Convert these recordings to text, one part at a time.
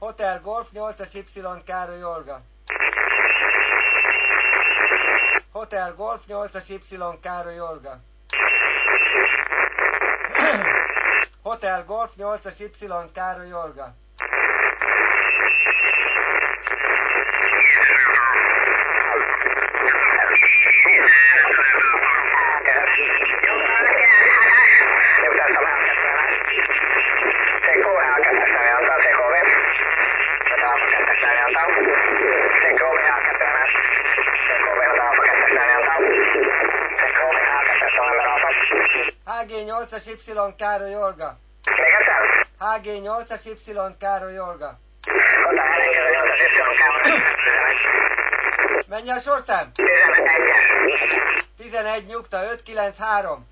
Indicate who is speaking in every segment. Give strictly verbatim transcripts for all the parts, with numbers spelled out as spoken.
Speaker 1: Hotel Golf nyolcas Y Károly Olga. Hotel Golf nyolcas Y Károly Olga. Hotel Golf nyolcas Y Károly Olga. há gé nyolcas Y Károly Olga. há gé nyolcas Y Károly Olga. Mennyi a sorszám? tizenegy nyugta öt kilenc három.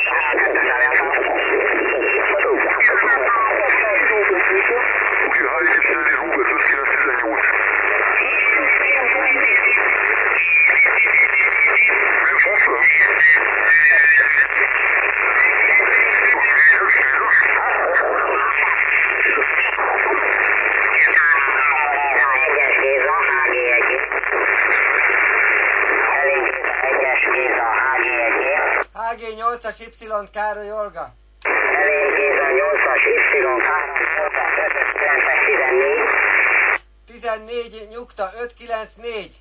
Speaker 1: há gé nyolcas Y Károly Olga. tizennégy nyugta öt kilenc négy.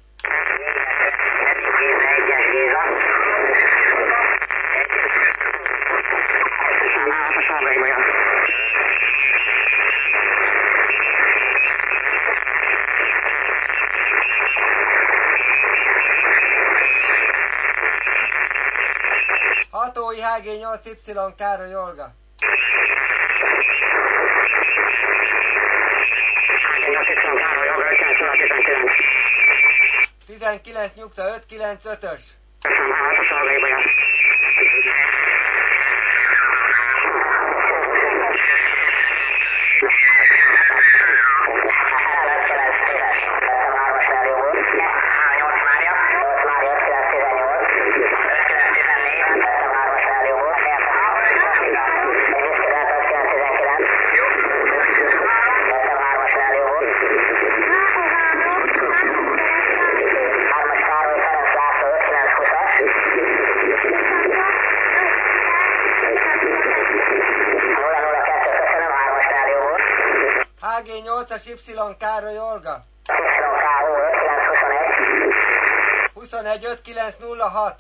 Speaker 1: Hatói há gé nyolc Y Károly Olga. tizenkilenc nyugta öt kilenc ötös. há gé nyolcas Y Károly Olga. huszonegy öt kilenc nulla hat.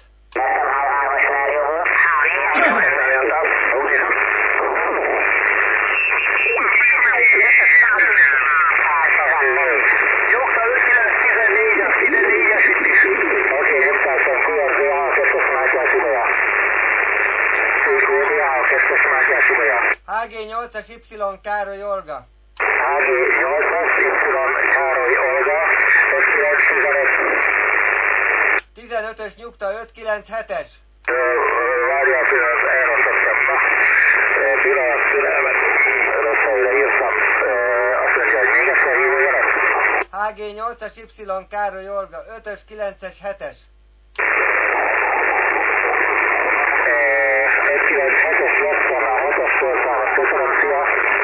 Speaker 1: há gé nyolcas Y Károly Olga.
Speaker 2: há gé nyolcas Y Károly Olga, öt kilenc tizenegy.
Speaker 1: tizenötös nyugta öt kilenc hetes.
Speaker 2: Várjál pillanat, elrontottam. Na, pillanat, türelmet, rossz helyre írtam. Azt mondja, hogy még egyszer hívójanak?
Speaker 1: há gé nyolcas Y Károly Olga, ötös kilences hetes.
Speaker 2: öt kilenc hetes lettem, a hatos szóltál, köszönöm, szia.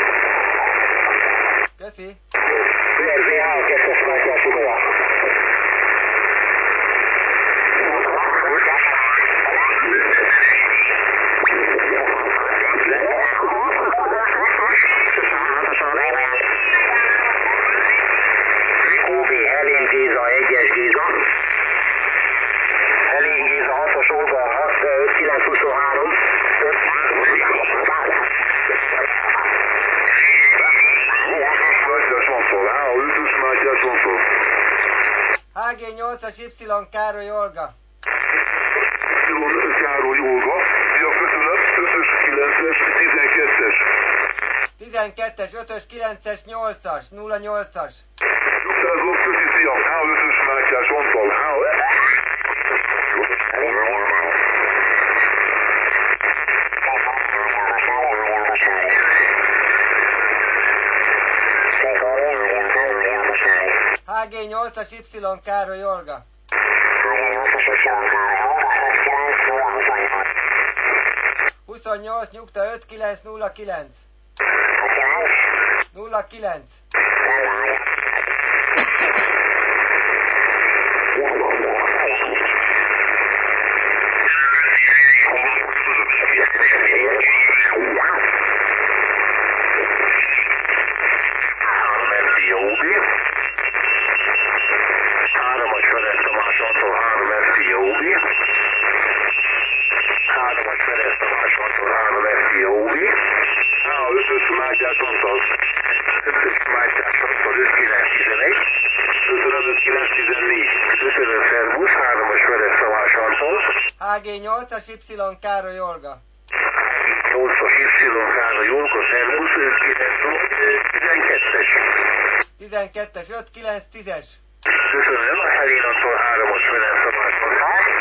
Speaker 1: Köszi.
Speaker 2: bé er zé há kettes Mátyás Ibolya. Kóbi, Helén Géza, egyes Géza. Helén Géza, hatos Olga, öt kilenc huszonhárom.
Speaker 1: há gé nyolcas Y Károly Olga.
Speaker 2: Y Károly Olga. Ja, köszönöm. ötös kilences tizenkettes.
Speaker 1: tizenkettes ötös kilences nyolcas nulla nyolcas.
Speaker 2: Nyugtázom, köszi, szia. Há ötös Mátyás Antal. Há
Speaker 1: há gé nyolcas Y Károly Olga. huszonnyolc nyugta öt kilenc nulla kilenc. nulla kilenc. há gé nyolcas Y Károly Olga.
Speaker 2: nyolcas Y Károly Olga, szervusz, tizenkettes.
Speaker 1: tizenkettes, öt kilenc tízes.
Speaker 2: Köszönöm, a Helénattól hármas Ferenc Tamáson.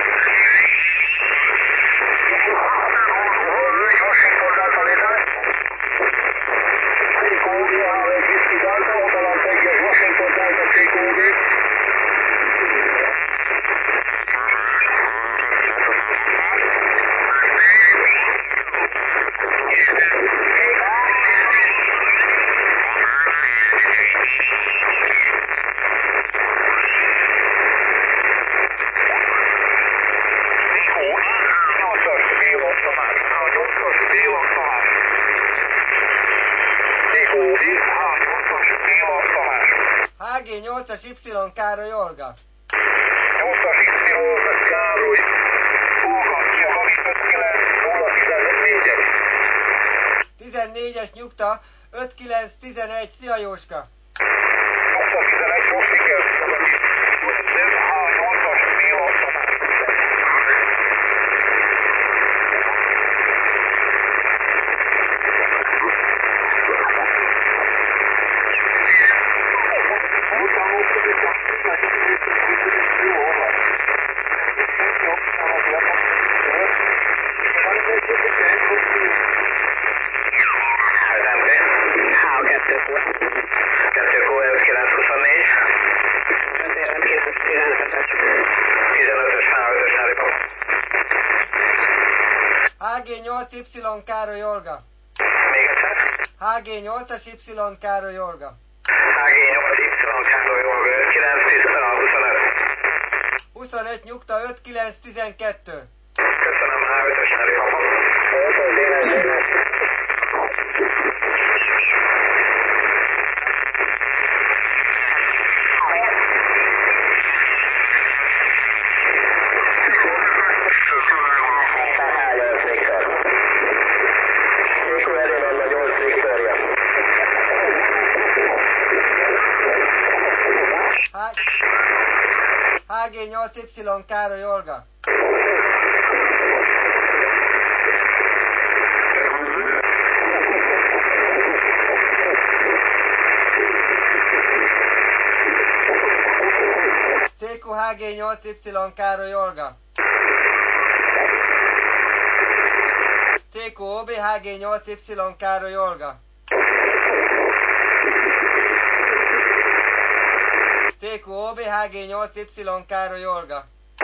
Speaker 1: há gé nyolcas Y Károly Olga.
Speaker 2: nyolcas Y Károly Olga, kiavített nulla tizennégyes.
Speaker 1: tizennégyes nyugta, öt kilenc tizenegy, szia Jóska.
Speaker 2: nyolcas tizenegy, most igen, nem há nyolcas Y
Speaker 1: há gé nyolc Y Károly Olga.
Speaker 2: Még egyszer?
Speaker 1: há gé nyolcas Y Károly Olga.
Speaker 2: há gé nyolc Y Károly Olga, öt kilenc huszonöt.
Speaker 1: huszonöt nyugta, öt kilenc tizenkettő.
Speaker 2: Köszönöm, há ötös Neri Papa.
Speaker 1: há gé nyolc Y Károly Olga. té kú há gé nyolc Y Károly Olga. té kú ó bé há gé nyolc Y Károly Olga. té kú ó bé há gé nyolc Y Károly Olga.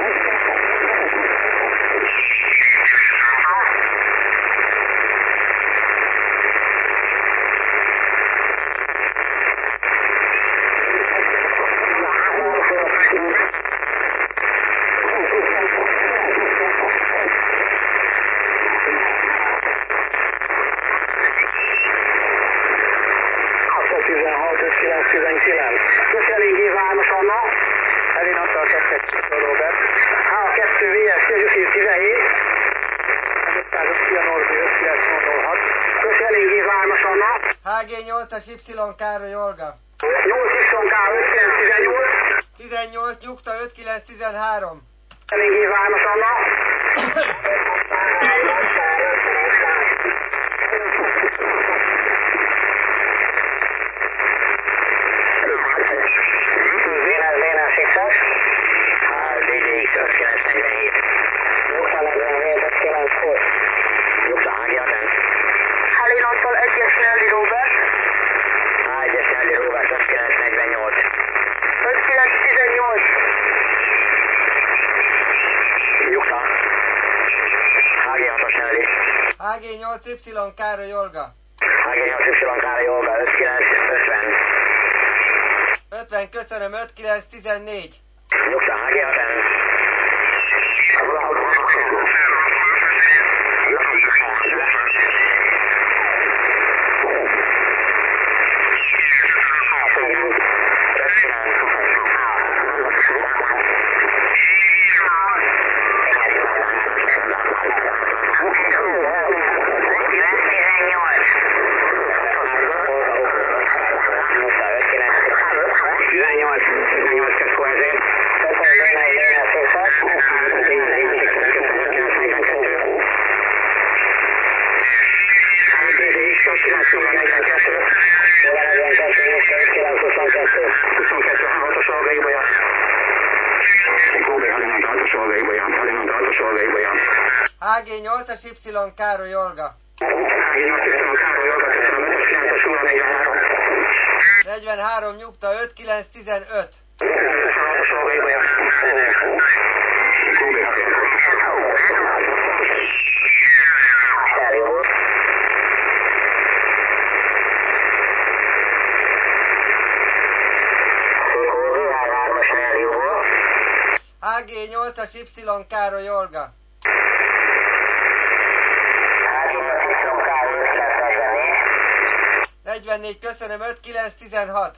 Speaker 2: tizenhat, öt kilenc tizenkilenc. Köszönjük Vámos Anna, Elinattal kettő Robert. há kettő vé es tizenhét. ötszáz Szia Norbi, öt kilenc nulla hat. Köszönjük Vámos Anna.
Speaker 1: há gé nyolcas Y Károly Olga.
Speaker 2: nyolc Y K öt kilenc tizennyolc.
Speaker 1: tizennyolc nyugta, öt kilenc tizenhárom.
Speaker 2: Köszönjük Vámos Anna. Helénattól egyes Nelly Robert. egyes Nelly Robert, öt kilenc negyvennyolc. öt kilenc tizennyolc. Nyugta. há gé hatos Nelly.
Speaker 1: há gé nyolc Y Károly Olga.
Speaker 2: há gé nyolc Y Károly Olga, öt kilenc ötven.
Speaker 1: Igen, köszönöm, öt kilenc tizennégy.
Speaker 2: Nyugta, há gé hat em.
Speaker 1: há gé nyolcas Y Károly Olga. negyvenhárom nyugta, öt kilenc tizenöt. há gé nyolcas Y Károly Olga. negyvennégy, köszönöm, öt kilenc tizenhat.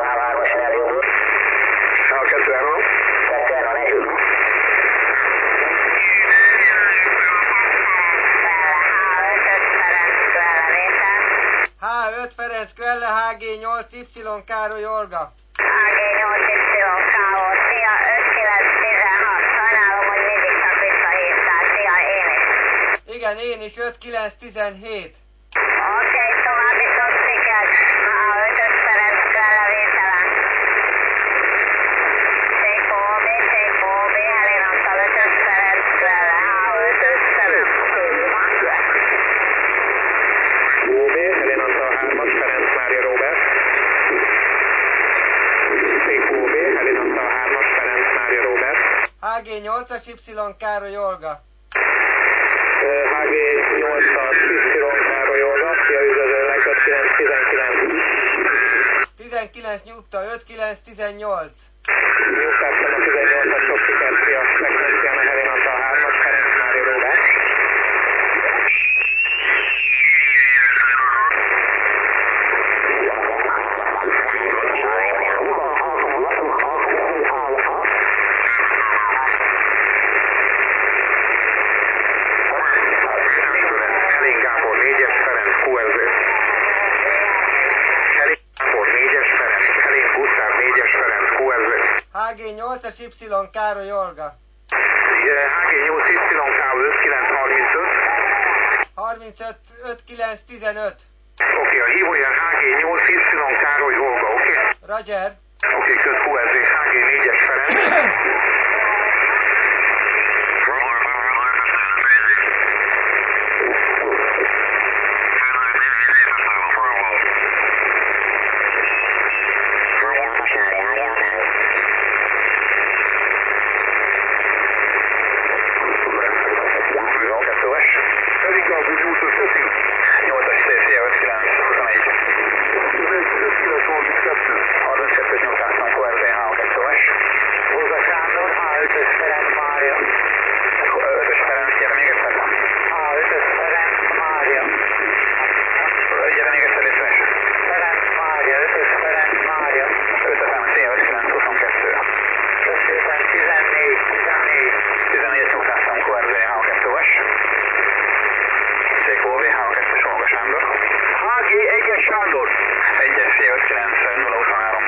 Speaker 1: há öt Ferenc Kvelle, há gé nyolc Y Károly Olga.
Speaker 3: há gé nyolc Y Károly, szia, öt kilenc tizenhat. Sajnálom, hogy mindig csak visszahívtál, szia, én is.
Speaker 1: Igen, én is, öt kilenc tizenhét.
Speaker 3: Oké, további sok sikert. há ötös Ferenc Kvelle vételen. Tékóbi, Tékóbi, Helinantal ötös Ferenc Kvelle, há ötös Ferenc.
Speaker 2: Góbi, Helinantal hármas, Ferenc Mária Róbert. Tékóbi, Helinantal hármas, Ferenc Mária Róbert.
Speaker 1: há gé nyolcas Y Károly Olga.
Speaker 2: há gé nyolcas Y Károly Olga, szia, üdvözöllek, öt kilenc tizenkilenc.
Speaker 1: tizenkilenc nyugta, öt kilenc tizennyolc.
Speaker 2: Nyugtáztam a tizennyolcas, sok sikert, szia, frekvencián a Helinantal hármas, Ferenc Mária Róbert. Helén Gábor négyes, Ferenc kú er zé. Helén Gábor négyes, Ferenc. Helén Gusztáv négyes, Ferenc kú er zé.
Speaker 1: há gé nyolcas Y Károly Olga.
Speaker 2: há gé nyolc Y Károly öt kilenc harmincöt.
Speaker 1: harmincöt, öt kilenc tizenöt.
Speaker 2: Oké, a hívója há gé nyolc Y Károly Olga, oké?
Speaker 1: Roger.
Speaker 2: Oké, köt kú er zé, há gé négyes Ferenc. nyolcas Széfia öt kilenc huszonegy. harminckettő nyolcvan kú er zé, há kettős. Bóza Sándor, há ötös Ferenc Mária. ötös Ferenc, gyere még egyszer. há ötös Ferenc Mária. Gyere még egyszer, légy szíves. Ferenc Mária, ötös Ferenc Mária. ötös szia, öt kilenc huszonkettő. öt tizennégy, tizennégy. tizennégy nyolcvan kú er zé, há kettős. Tékóbi, há kettő Solga Sándor. há gé egyes Sándor. egyes szia, öt kilenc nulla huszonhárom.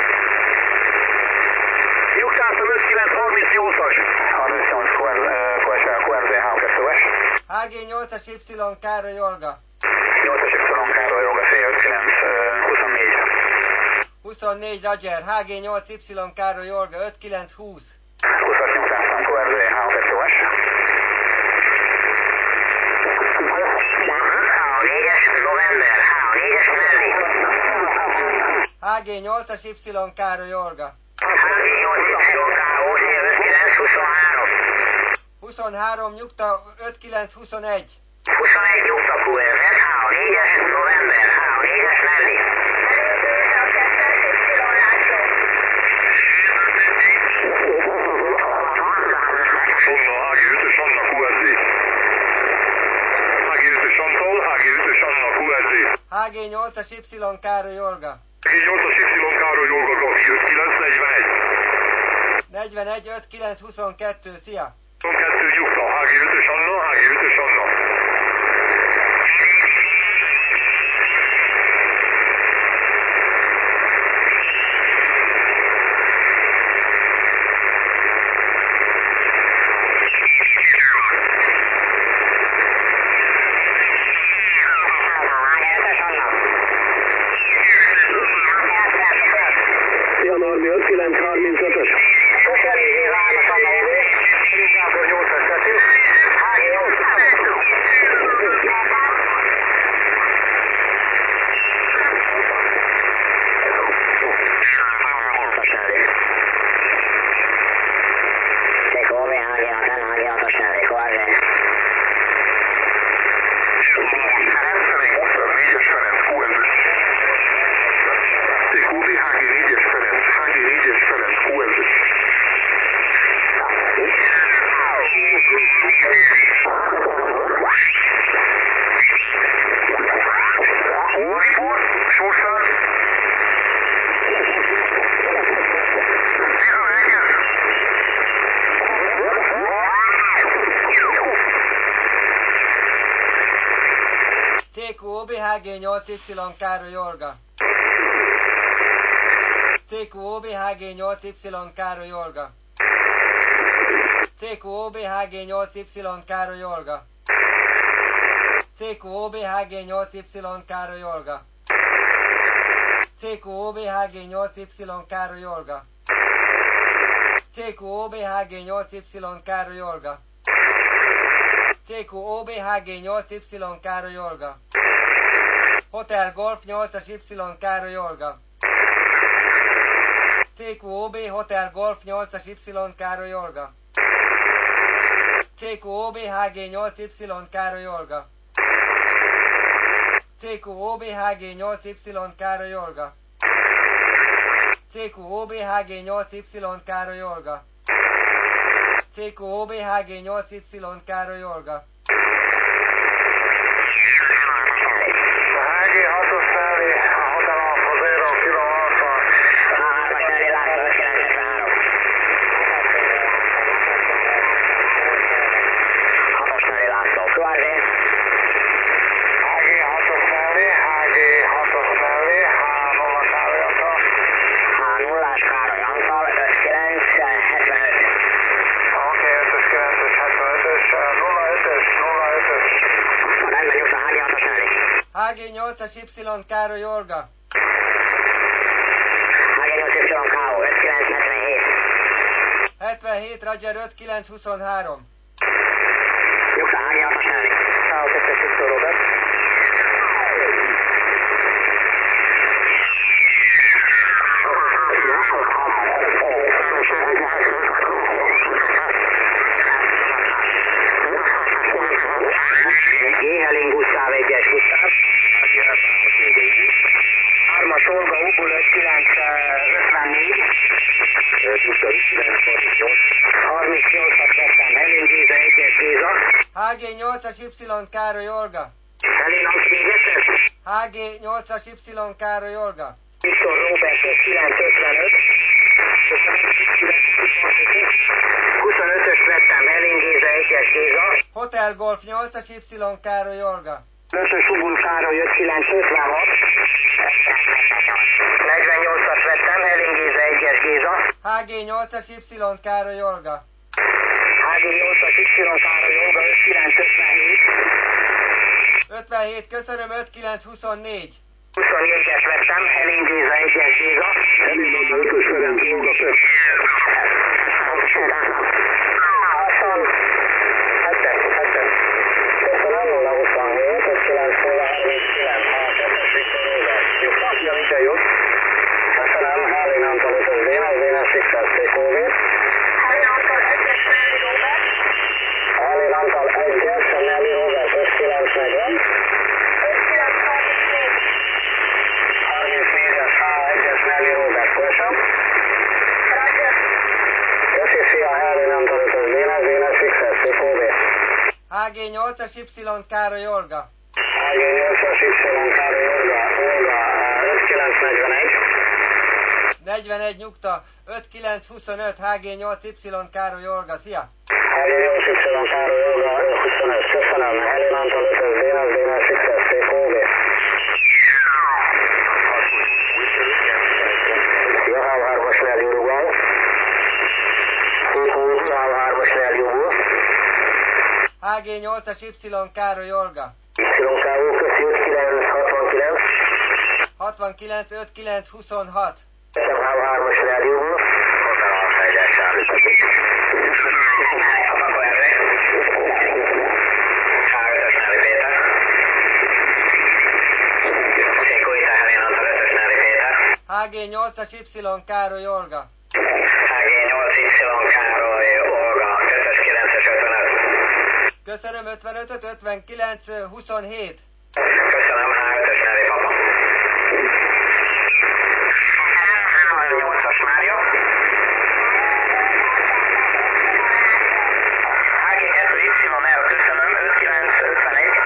Speaker 2: Nyugtáztam öt kilenc harmincnyolcas. harmincnyolc kú er zé, há kettős.
Speaker 1: há gé nyolcas Y Károly Olga.
Speaker 2: nyolcas Y Károly Olga, szia, öt kilenc huszonnégy.
Speaker 1: huszonnégy Roger, há gé nyolc Y Károly Olga, öt kilenc húsz.
Speaker 2: húszas nyugtáztam kú er zé, há kettős. há négyes November, há négyes Melli.
Speaker 1: há gé nyolcas Y Károly Olga.
Speaker 2: há gé nyolc Y Károly, öt kilenc huszonhárom.
Speaker 1: huszonhárom nyugta, öt kilenc huszonegy.
Speaker 2: huszonegy nyugta kú er zé, há négyes November, há négyes Melli.
Speaker 1: G nyolcas Y Károly Olga.
Speaker 4: H G nyolcas Y Károly Olga, Gabi, ötvenkilenc negyvenegy.
Speaker 1: negyvenegy ötvenkilenc huszonkettő, szia!
Speaker 4: huszonkettő Jukta, H G ötös Anna, H G ötös Anna.
Speaker 2: Szia Norbi, ötvenkilenc harmincötös.
Speaker 3: Köszönjük, nyilvános a Norbi.
Speaker 2: Gábor nyolcas Peti.
Speaker 3: H G nyolcas.
Speaker 1: C Q O B H G nyolc Y Károly Olga. C Q O B H G nyolc Y Károly Olga. C Q O B H G nyolc Y Károly Olga. C Q O B H G nyolc Y Károly Olga. C Q O B H G nyolc Y Károly Olga. C Q O B H G nyolc Y Károly Olga. C Q O B H G nyolc Y Károly Olga. Hotel Golf nyolcas Y Károly Olga. C Q O B Hotel Golf nyolcas Y Károly Olga. C Q O B H G nyolc Y Károly Olga. C Q O B H G nyolc Y Károly Olga. C Q O B H G nyolc Y Károly Olga. C Q O B H G nyolc Y Károly Olga.
Speaker 2: H G hatos felé, a Hotel Alfa zero Kilo Alfa. H G hatos felé, H G hatos felé, H nulla Károly Antal.
Speaker 3: H nullás Károly Antal, ötvenkilenc hetvenöt.
Speaker 2: Oké, ötös kilences hetvenötös, nulla ötös, nulla ötös.
Speaker 3: Rendben, Nyugta, H G hatos felé.
Speaker 1: H G nyolcas Y Károly Olga.
Speaker 3: H G nyolc Y K O, ötvenkilenc hetvenhét.
Speaker 1: hetvenhét Roger ötvenkilenc huszonhárom.
Speaker 3: Nyugta, H G hatos felé.
Speaker 2: K O kettes Viktor Robert.
Speaker 3: Jéhelin Gusztáv, egyes Gusztáv. Hármas Olga, Ubul, ötvenkilenc ötvennégy. harmincnyolcat vettem, Helin Géza, egyes Géza.
Speaker 1: H G nyolcas Y Károly Olga.
Speaker 3: Helin Amszvégetes.
Speaker 1: H G nyolcas Y Károly Olga.
Speaker 3: Viktor Robert, ötvenkilenc ötvenöt. huszonötös vettem, Helin Géza, egyes Géza.
Speaker 1: Hotel Golf nyolcas Y Károly Olga.
Speaker 3: ötös Ubul Károly, ötvenkilenc ötvenhat. negyvennyolcas vettem, Helin Géza, egyes Géza.
Speaker 1: H G nyolcas Y Károly Olga.
Speaker 3: H G nyolcas Y Károly Olga, ötvenkilenc ötvenhét.
Speaker 1: ötvenhét, köszönöm, ötvenkilenc huszonnégy.
Speaker 3: huszonnégyes vettem, Helin Géza, egyes Géza.
Speaker 2: Helin ötös Ferenc, Olga Pest.
Speaker 3: hetes, hetes. Köszönöm, nulla huszonhét, ötvenkilenc nulla harminckilenc, kettes Viktor Robert. Nyugta,
Speaker 2: Ide jött.
Speaker 3: köszönöm, Helin Antal ötös Déna, Dénes Viktor Székóvét. Helin Antal egyes Nelly Robert. Helin Antal egyes, Nelly Robert, ötvenkilenc negyven. ötvenkilenc harmincnégy. harmincnégyes, H egyes Nelly Robert, köszönöm. Köszi, szia, Helin Antal ötös Déna, Dénes Viktor Székóvét.
Speaker 1: H G nyolcas Y Károly Olga.
Speaker 3: H G nyolcas Y Károly Olga, ötvenkilenc negyvenegy.
Speaker 1: negyvenegy nyugta, ötvenkilenc huszonöt, há gé nyolc Y Károly Olga, szia!
Speaker 3: há gé nyolc Y Károly Olga huszonöt, köszönöm. Helen Antal ötös Dénes, Dénes Success, Take O V. Johan hármas Nelly Uruguay. Take O V, Johan hármas Nelly Uruguay.
Speaker 1: há gé nyolcas Y Károly Olga,
Speaker 3: Y K O, köszi ötvenkilenc hatvankilenc.
Speaker 1: hatvankilenc ötvenkilenc huszonhat,
Speaker 3: Nekem H hármas Nelly Uruguay.
Speaker 1: há gé nyolcas Y Károly Olga,
Speaker 3: há gé nyolc Y Károly Olga, ötös kilences ötvenöt.
Speaker 1: köszönöm, ötvenötöt, ötvenkilenc huszonhét,
Speaker 3: Köszönöm, H ötös Nelly Papa. nyolcas Mária. há gé kettő Y L, köszönöm, ötvenkilenc ötvenegy.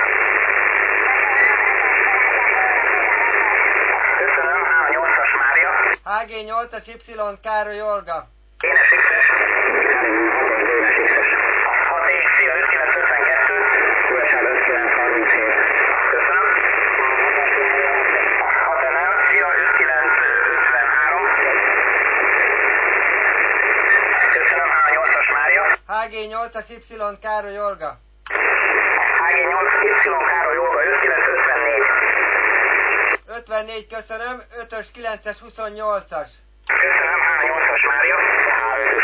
Speaker 3: Köszönöm, H nyolcas Mária.
Speaker 1: há gé nyolcas Y Károly Olga,
Speaker 3: Dénes X-es. Dénes X-es. hat X, szia, ötvenkilenc ötvenkettő. Újság ötvenkilenc harminchét. Köszönöm. hat N L, szia, ötvenkilenc ötvenhárom. Köszönöm, H nyolcas Mária.
Speaker 1: há gé nyolcas Y Károly Olga,
Speaker 3: há gé nyolc Y Károly Olga, ötvenkilenc ötvennégy.
Speaker 1: ötvennégy, köszönöm, ötös kilences huszonnyolcas,
Speaker 3: Köszönöm, H nyolcas Mária. H ötös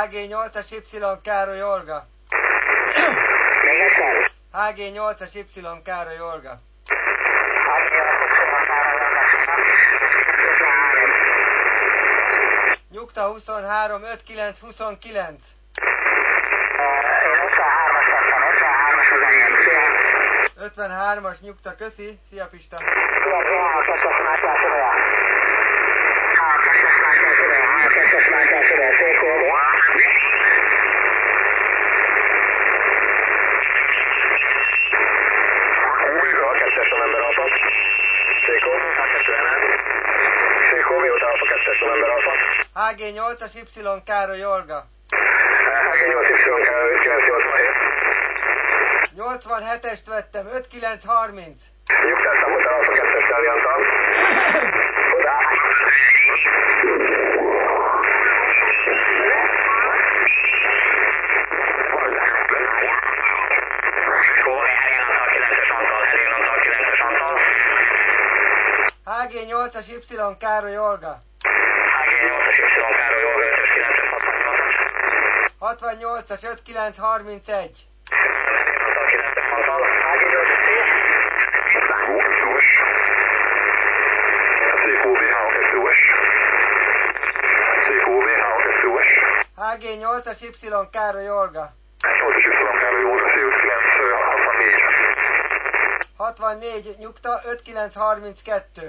Speaker 1: há gé nyolcas Y Károly Olga.
Speaker 2: Még egyszer?
Speaker 1: há gé nyolcas Y Károly Olga. Nyugta huszonhárom ötvenkilenc huszonkilenc.
Speaker 2: Én ötvenhármas tettem, ötvenhármas az enyém.
Speaker 1: ötvenhármas nyugta, köszi. Szia Pista.
Speaker 2: Tudom, tudom, a kettes Mátyás ideje. A kettes Mátyás ideje, a kettes Mátyás ideje, Székó. Újra a kettes november alfa. Székó, a kettő ellen. Székó, mióta alfa kettes november alfa.
Speaker 1: há gé nyolcas Y Károly Olga.
Speaker 2: há gé nyolc Y Károly, ötvenkilenc nyolcvanhét.
Speaker 1: nyolcvanhetest vettem, ötvenkilenc harminc.
Speaker 2: Nyugtás számoltál alfa kettes Száliantal. Oda.
Speaker 1: há gé nyolcas Y Károly Olga.
Speaker 2: há gé nyolcas Y Károly Olga, ötös kilences hatvannyolcas.
Speaker 1: hatvannyolcas ötvenkilenc harmincegy.
Speaker 2: há gé nyolcas
Speaker 1: há gé nyolcas Y Károly Olga. hatvannégy nyugta ötvenkilenc harminckettő.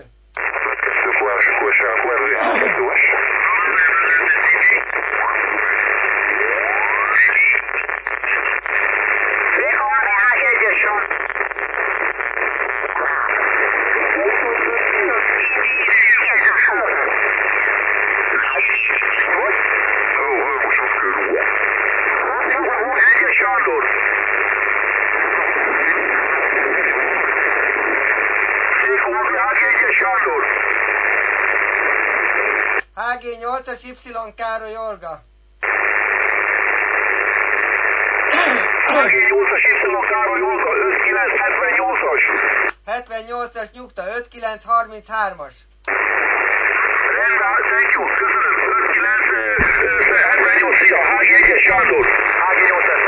Speaker 1: há gé nyolcas Y Károly Olga.
Speaker 2: há gé nyolcas Y Károly Olga, ötvenkilenc hetvennyolcas.
Speaker 1: hetvennyolcas nyugta ötvenkilenc harminchárom.
Speaker 2: Rendben, thank you, köszönöm. ötvenkilenc hetvennyolc, szia, há gé egyes Sándor. há gé nyolcas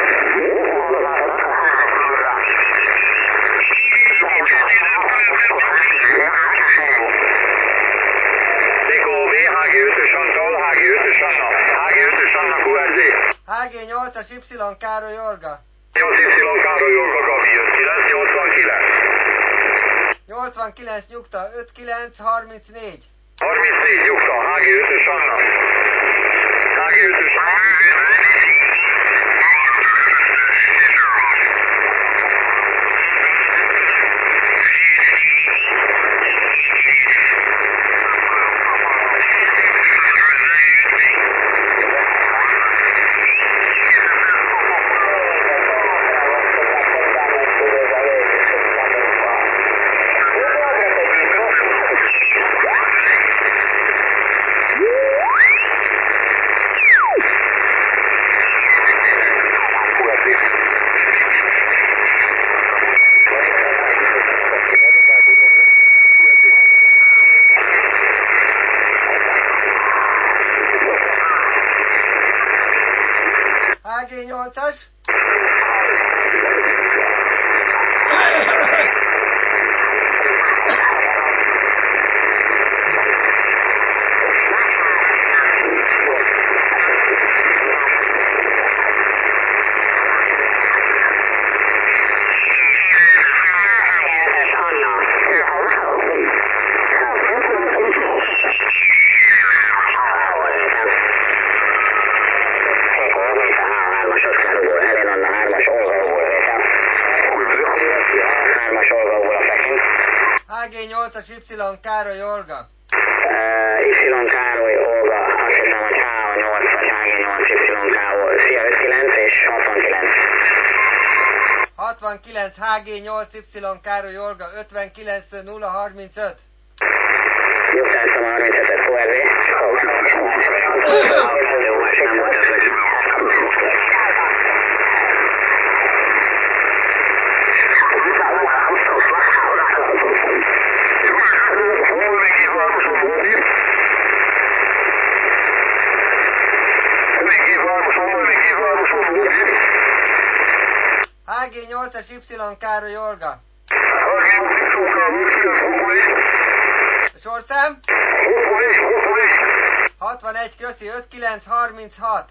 Speaker 2: há gé ötös Antal, há gé ötös Anna, há gé ötös Anna kú er zé.
Speaker 1: há gé nyolcas Y Károly Olga.
Speaker 2: nyolc Y Károly Olga Gabi, ötvenkilenc nyolcvankilenc.
Speaker 1: nyolcvankilenc nyugta ötvenkilenc harmincnégy.
Speaker 2: harmincnégy nyugta, há gé ötös Anna. há gé ötös
Speaker 1: há gé nyolcas. há gé nyolcas Y Károly Olga.
Speaker 2: Y Károly Olga, azt hiszem, hogy H nyolc vagy há gé nyolc Y Károly. Szia, ötvenkilenc és hatvankilenc.
Speaker 1: hatvankilenc há gé nyolc Y Károly Olga ötvenkilenc nulla harmincöt.
Speaker 2: Nyugtáztam a harminchetet kú er zé. Jó, más nem volt ez. Még hívva
Speaker 1: Y Károly Olga. Sorszám? hatvanegy, köszi, ötvenkilenc harminchat.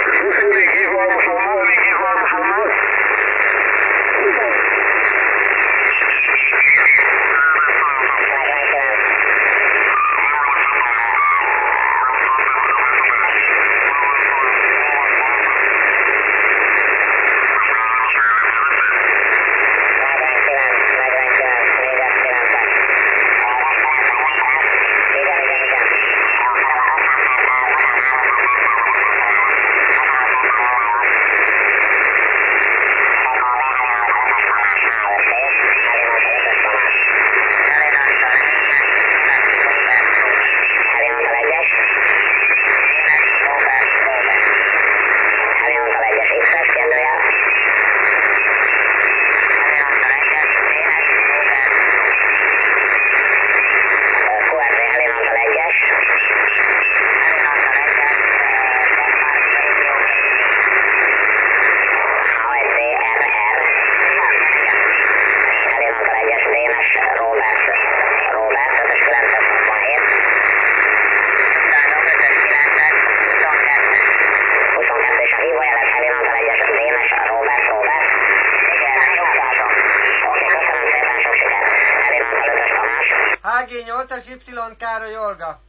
Speaker 1: há gé nyolcas Y Károly Olga.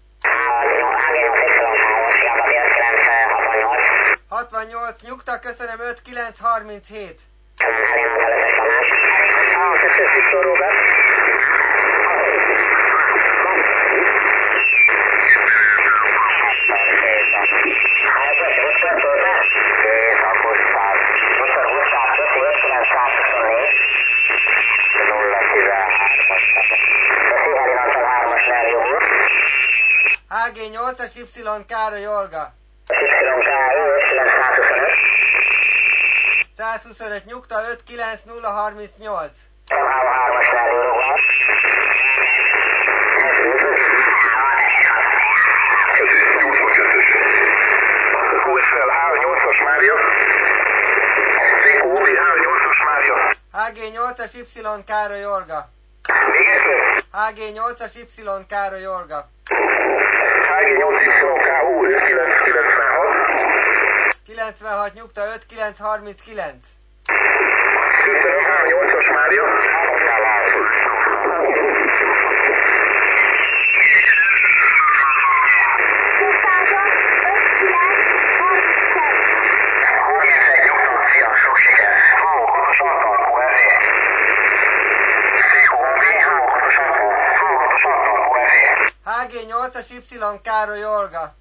Speaker 1: hatvannyolc, nyugta, köszönöm, ötvenkilenc harminchét. há gé nyolcas Y Károly Olga. százhuszonöt, nyugta, ötvenkilenc nulla harmincnyolc. há gé nyolcas Y Károly Olga. há gé nyolcas Y Károly Olga. kilencvenhat, nyugta, ötvenkilenc harminckilenc. há gé nyolcas Y Károly Olga.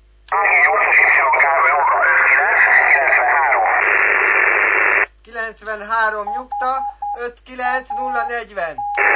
Speaker 1: kilencvenhárom, nyugta, ötvenkilenc nulla negyven.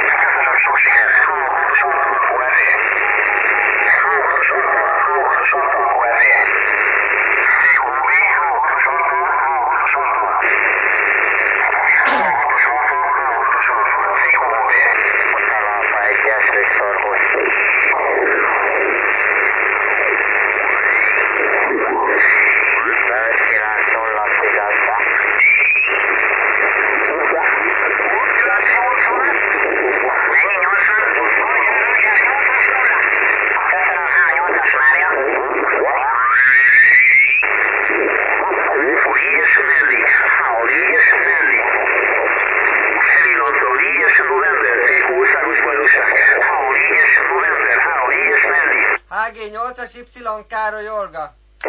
Speaker 1: há gé nyolcas Y Károly Olga.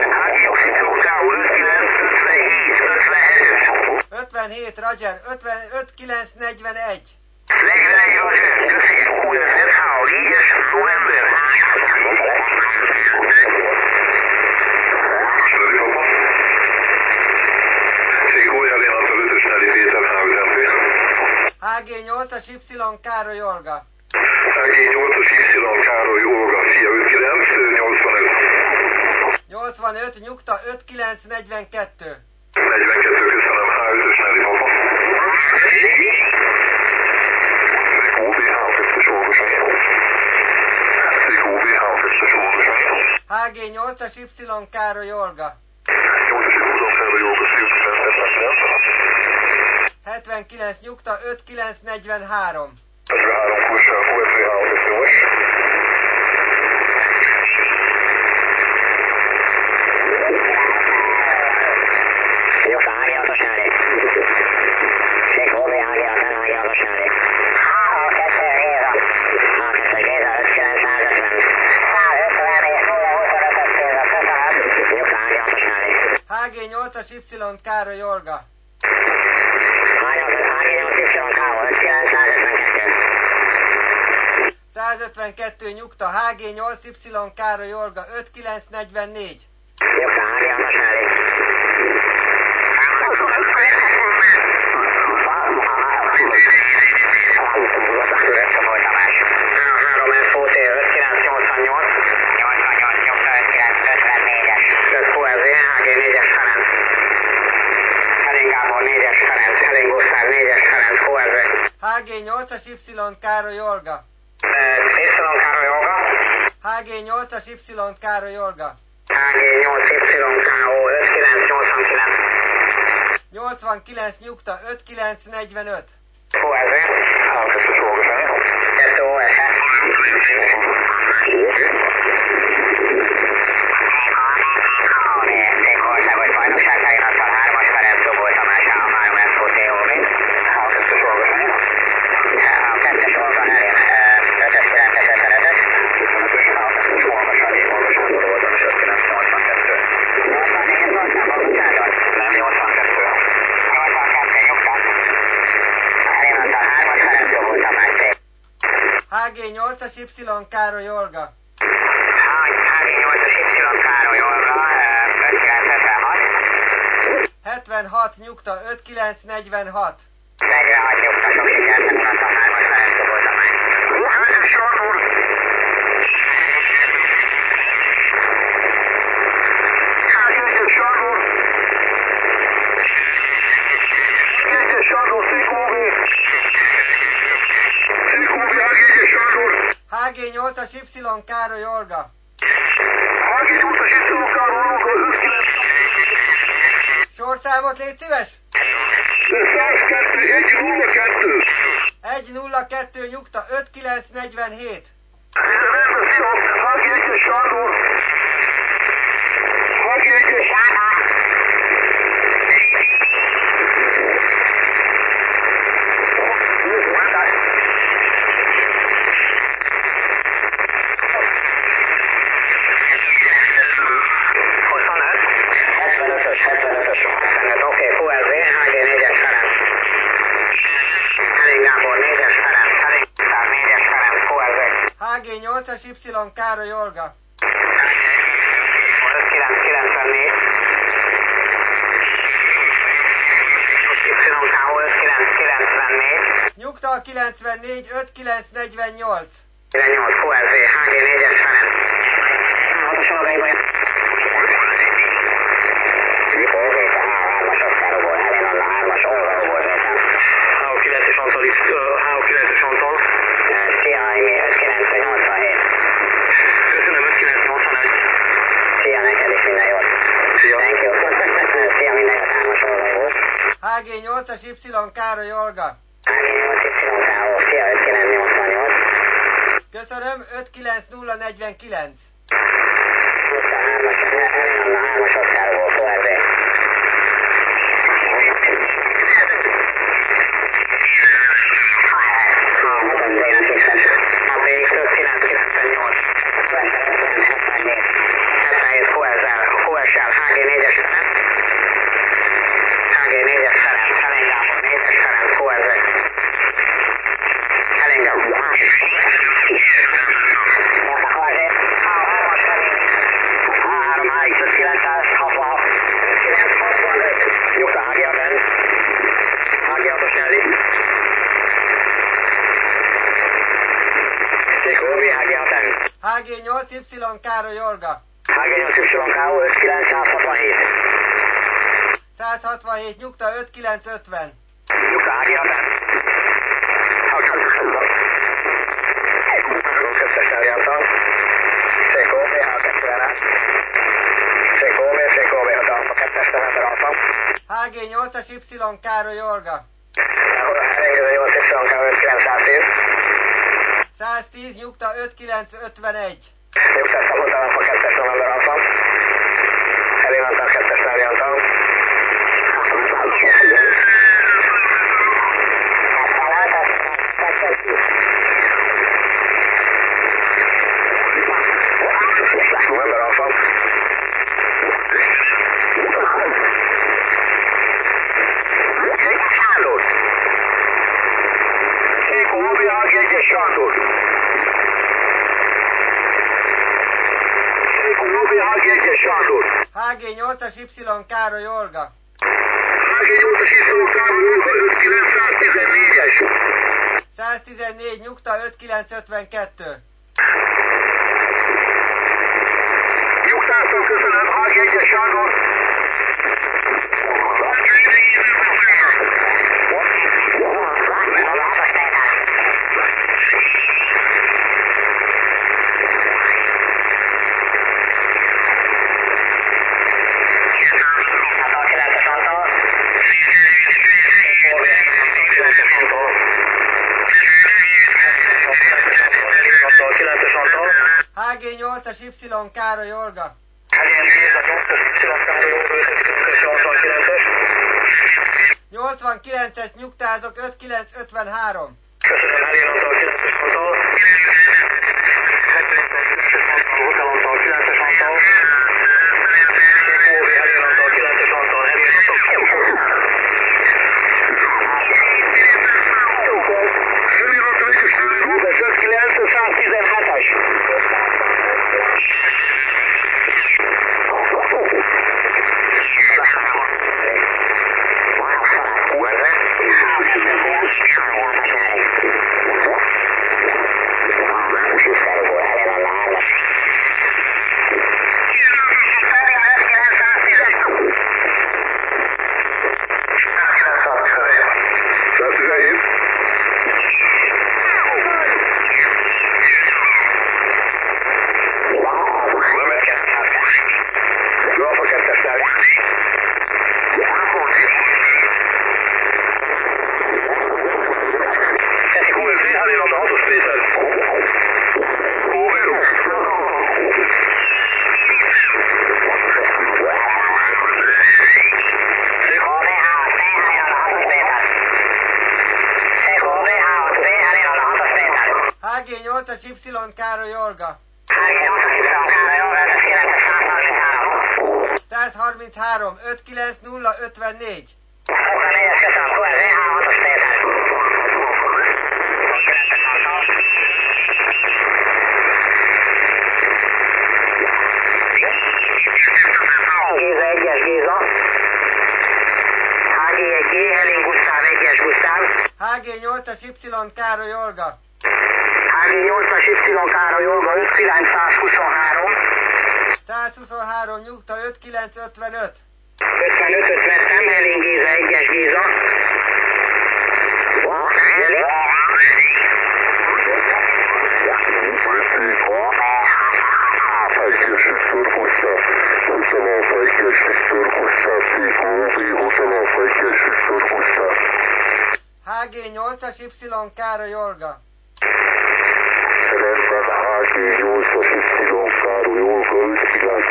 Speaker 1: ötvenhét, Roger, ötvenöt kilenc negyvenegy.
Speaker 4: negyvenegy, Roger, köszi, úgynevezett há négyes, november.
Speaker 1: há gé nyolcas Y Károly Olga.
Speaker 4: há gé nyolcas Y Károly Olga, szia, ötvenkilenc nyolcvanöt.
Speaker 1: nyolcvanöt, nyugta, ötvenkilenc negyvenkettő.
Speaker 4: negyvenkettő, köszönöm, há ötös Neri papa.
Speaker 1: há gé nyolcas Y Károly Olga.
Speaker 4: nyolcas Y Károly Olga, szia,
Speaker 1: hetvenkilenc nyugta, ötvenkilenc negyvenhárom.
Speaker 4: negyvenhárom kursa, Q S V három kettő most.
Speaker 3: Nyugta, H G hatos elég. Székó, O B, H G hatán, H G hatos elég. H kettő Géza. H kettő Géza, ötvenkilenc százötven. százötven és nulla huszonötös Géza, köszönöm. Nyugta, H G hatos elég.
Speaker 1: H G nyolcas Y Károly Olga.
Speaker 3: H G nyolc Y K O, ötvenkilenc százötvenkettő.
Speaker 1: százötvenkettő nyugta, H G nyolc Y Károly Olga, ötvenkilenc negyvennégy.
Speaker 3: Nyugta, H G hatos elég. három F O T ötvenkilenc nyolcvannyolc. nyolcvannyolc nyugta, ötvenkilenc ötvennégyes. öt Q S V, H G négyes Ferenc. Helén Gábor négyes Ferenc. Helén Gusztáv négyes Ferenc, Q S V.
Speaker 1: H G nyolcas Y Károly Olga.
Speaker 3: Y Károly Olga.
Speaker 1: H G nyolcas Y Károly Olga.
Speaker 3: H G nyolc Y K O, ötvenkilenc nyolcvankilenc.
Speaker 1: nyolcvankilenc nyugta, ötvenkilenc negyvenöt.
Speaker 3: Q S V.
Speaker 4: Háromkettes olgasány.
Speaker 3: kettő O S F. Országos bajnokság felirattal hármas Ferenc Zobó Tamás, három F O T O B.
Speaker 4: Háromkettes olgasány.
Speaker 3: A kettes Olga Helén, ötös kilences ötvenötös.
Speaker 4: Háromkettes olgasány, olgasány voltam, és ötvenkilenc nyolcvankettő.
Speaker 3: nyolcvannégyes Országban bocsánat.
Speaker 4: Nem, nyolcvankettő.
Speaker 3: nyolcvankettő nyugta. Felirattal hármas Ferenc Zobó Tamás.
Speaker 1: H G nyolcas Y Károly Olga.
Speaker 3: H G nyolcas Y Károly Olga, ötvenkilenc ötvenhat.
Speaker 1: hetvenhat nyugta, ötvenkilenc negyvenhat.
Speaker 3: negyvenhat nyugta, sok sikert, felirattal hármas Ferenc Zobó Tamás.
Speaker 4: Hölgyes Sándor! Hölgyes Sándor! Hölgyes Sándor, Székó O B! Székó O B, Hölgyes Sándor!
Speaker 1: H G nyolcas Y Károly Olga.
Speaker 4: Hölgyes nyolcas Y Károly Olga, ötvenkilenc.
Speaker 1: Sorszámot légy szíves!
Speaker 4: száz kettő, egy nulla kettő.
Speaker 1: egy nulla kettő nyugta, ötvenkilenc negyvenhét.
Speaker 4: Rendben, szia! Hölgyes Sándor! Hölgyes Sándor!
Speaker 3: huszonöt. hetvenötös, hetvenötös, hetvenöt, oké, Q S V, H G négyes Ferenc. Helén Gábor négyes Ferenc, Helén Gusztáv négyes Ferenc, Q S V.
Speaker 1: H G nyolcas Y Károly Olga.
Speaker 3: ötvenkilenc kilencvennégy. Y K O ötvenkilenc kilencvennégy.
Speaker 1: Nyugta, kilencvennégy, ötvenkilenc negyvennyolc.
Speaker 3: tizennyolc Q S V, H G négyes Ferenc. Hatosan a végben. Mikor Réka, hármas Oszkárogból, Helén Anna, hármas Olgaróból Réten.
Speaker 4: H O kilences Antal, H O kilences Antal.
Speaker 3: Szia, Aimi, ötvenkilenc nyolcvanhét.
Speaker 4: Köszönöm, ötvenkilenc nyolcvanegy.
Speaker 3: Szia, neked is minden jót.
Speaker 4: Szia.
Speaker 3: Thank you. Szia, minden jót, hármas Olgaróból.
Speaker 1: H G nyolcas Y Károly Olga.
Speaker 3: H G nyolc Y K O, szia, ötvenkilenc nyolcvannyolc.
Speaker 1: Köszönöm, ötvenkilenc nulla negyvenkilenc.
Speaker 3: Nyugta, hármas, Helén Anna, hármas Oszkárogból, Q S V. H G négyes Ferenc. H G négyes Ferenc. Helén Gábor négyes Ferenc. Q S V. Helén Gábor. három H X kilencszázhatvanhat. kilencszázhatvanöt. Nyugta, H G hatvan. H G hatos Elli. Székó O B, H G hatvan.
Speaker 1: H G nyolc Y Károly Olga.
Speaker 3: H G nyolc Y K O ötvenkilenc százhatvanhét.
Speaker 1: száz hatvanhét nyugta, ötvenkilenc ötven.
Speaker 3: Nyugta, H G hatvan. Kettes eljártam. Székó O B, H kettő ellen. Székó O B, Székó O B hatalma, kettes temetre altam.
Speaker 1: H G nyolcas Y Károly Olga.
Speaker 3: Károly ötvenkilenc
Speaker 1: száztíz, nyugta ötvenkilenc ötvenegy.
Speaker 3: Nyugtáztam utalap a kettes november hatvan. Elévantal kettes Elévantal. November hatvan. Sándor. Székó Óbi Ágegyes Sándor. Székó Óbi Ágegyes Sándor.
Speaker 1: há gé nyolcas Y Károly Olga.
Speaker 3: há gé nyolcas Y Károly Olga ötvenkilenc száztizennégyes.
Speaker 1: száztizennégy, nyugta ötvenkilenc ötvenkettő.
Speaker 3: Nyugtáztam, köszönöm, há gé egyes Sándor.
Speaker 1: há gé nyolcas Y Károly Olga. nyolcvankilences, nyugtázok ötvenkilenc ötvenhárom.
Speaker 3: Köszönöm, Elévantal kilences Antal. Hotelantal kilences Antal. Óvi Elévantal kilences Antal. Elévantal. Elévantal ötvenkilenc száztizenhetes.
Speaker 1: há gé nyolcas Y Károly Olga. százharminchárom, ötvenkilenc nulla ötvennégy.
Speaker 3: Géza egyes Géza. há gé egy Helin Gusztáv egyes Gusztáv.
Speaker 1: há gé nyolcas Y Károly Olga.
Speaker 3: há gé nyolcas Y Károly Olga ötvenkilenc százhuszonhárom.
Speaker 1: százhuszonhárom, nyugta ötvenkilenc ötvenöt.
Speaker 3: ötvenötöt vettem, Helin Géza egyes Géza.
Speaker 1: há gé nyolcas Y Károly Olga.
Speaker 3: há gé nyolcas Y Károly Olga ötvenkilenc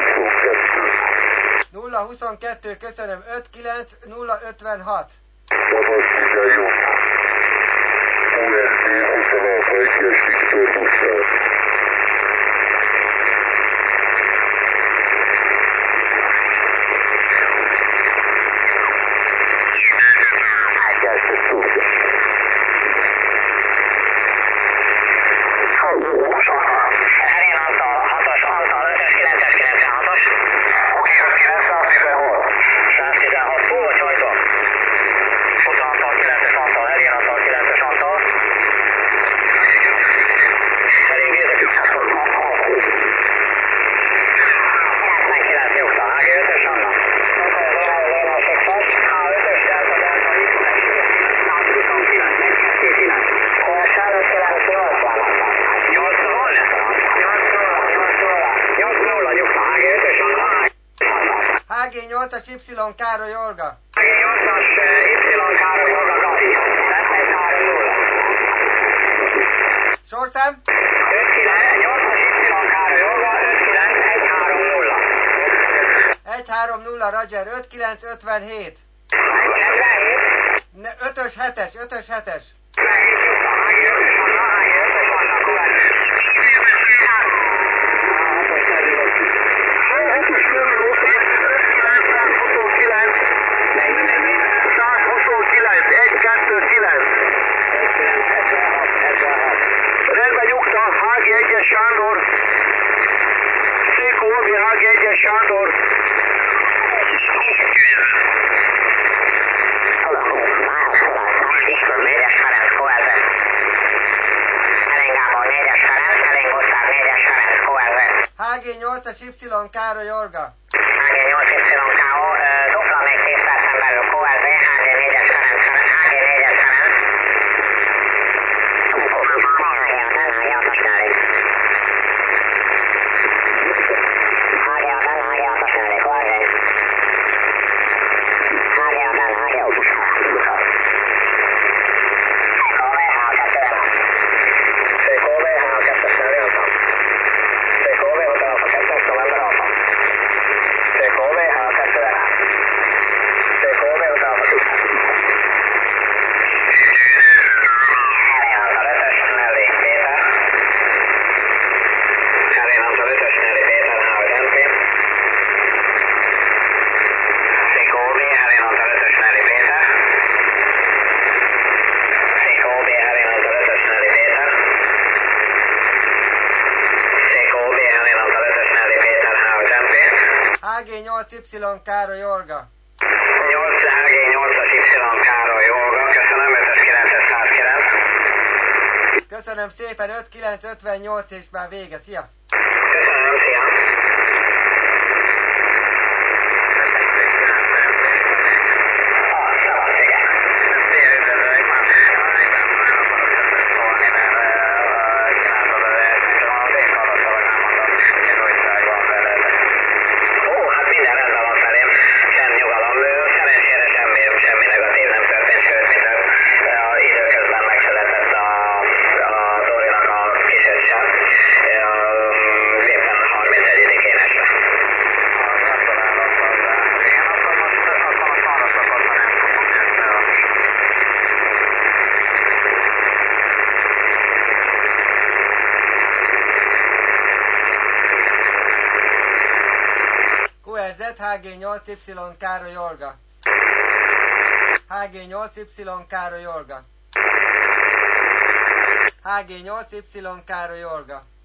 Speaker 1: nulla huszonkettő, köszönöm, ötvenkilenc nulla ötvenhat.
Speaker 3: Magas figyelj, u es bé huszonhat egyes Viktor Gusztáv.
Speaker 1: há gé nyolcas Y Károly Olga.
Speaker 3: há gé nyolcas Y Károly Olga Gabi.
Speaker 1: Sorszám?
Speaker 2: öt kilenc nyolcas Y Károly Olga, öt kilenc egy három nulla.
Speaker 1: egy három nulla, Roger, öt kilenc ötvenhét.
Speaker 2: hetvenhét.
Speaker 1: Ne, ötös hetes, ötös hetes.
Speaker 2: hetvenhét Jutta, hány ötös vannak, hány ötös vannak, Kovács. Rendben nyugta, há gé egyes Sándor. Székó Obi, há gé egyes Sándor. négyes Ferenc, Kovács. Elén Gábor, négyes Ferenc, Elén Gusztáv, négyes Ferenc, Kovács.
Speaker 1: há gé nyolcas Y Károly Olga.
Speaker 2: há gé nyolc Y K O, dupla még tíz percen belül Kovács, há gé négyes Ferenc, há gé négyes Ferenc.
Speaker 1: há gé nyolc Y Károly Olga.
Speaker 2: nyolc há gé nyolcas Y Károly Olga, köszönöm, ötös kilences száz kilenc.
Speaker 1: Köszönöm szépen, öt kilenc ötvennyolc és már vége, szia!
Speaker 2: Köszönöm, szia!
Speaker 1: há gé nyolc Y Károly Olga. há gé nyolc Y Károly Olga. há gé nyolc Y Károly Olga.